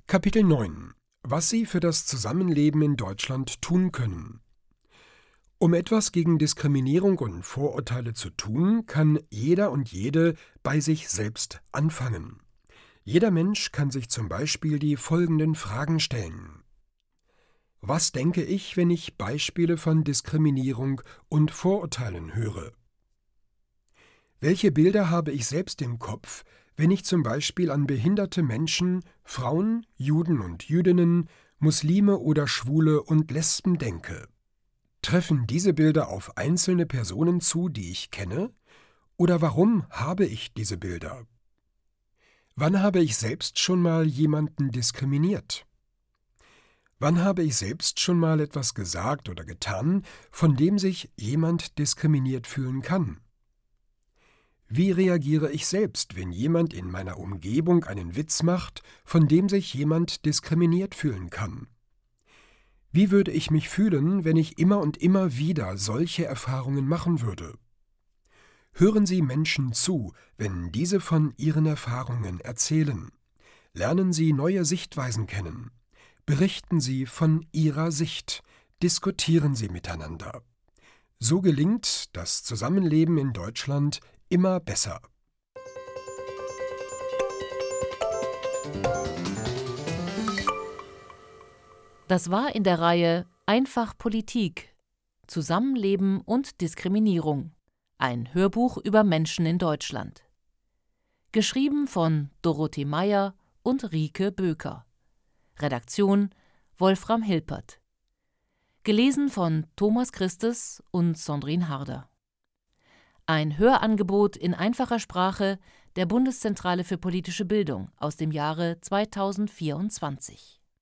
Kapitel 9: Was Sie für das Zusammenleben in Deutschland tun können. Um etwas gegen Diskriminierung und Vorurteile zu tun, kann jeder und jede bei sich selbst anfangen. Jeder Mensch kann sich zum Beispiel die folgenden Fragen stellen: Was denke ich, wenn ich Beispiele von Diskriminierung und Vorurteilen höre? Welche Bilder habe ich selbst im Kopf, wenn ich zum Beispiel an behinderte Menschen, Frauen, Juden und Jüdinnen, Muslime oder Schwule und Lesben denke? Treffen diese Bilder auf einzelne Personen zu, die ich kenne? Oder warum habe ich diese Bilder? Wann habe ich selbst schon mal jemanden diskriminiert? Wann habe ich selbst schon mal etwas gesagt oder getan, von dem sich jemand diskriminiert fühlen kann? Wie reagiere ich selbst, wenn jemand in meiner Umgebung einen Witz macht, von dem sich jemand diskriminiert fühlen kann? Wie würde ich mich fühlen, wenn ich immer und immer wieder solche Erfahrungen machen würde? Hören Sie Menschen zu, wenn diese von ihren Erfahrungen erzählen. Lernen Sie neue Sichtweisen kennen. Berichten Sie von Ihrer Sicht. Diskutieren Sie miteinander. So gelingt das Zusammenleben in Deutschland immer besser. Das war in der Reihe Einfach Politik – Zusammenleben und Diskriminierung. Ein Hörbuch über Menschen in Deutschland. Geschrieben von Dorothee Meier und Rike Böker. Redaktion Wolfram Hilpert. Gelesen von Thomas Christes und Sondrin Harder. Ein Hörangebot in einfacher Sprache der Bundeszentrale für politische Bildung aus dem Jahre 2024.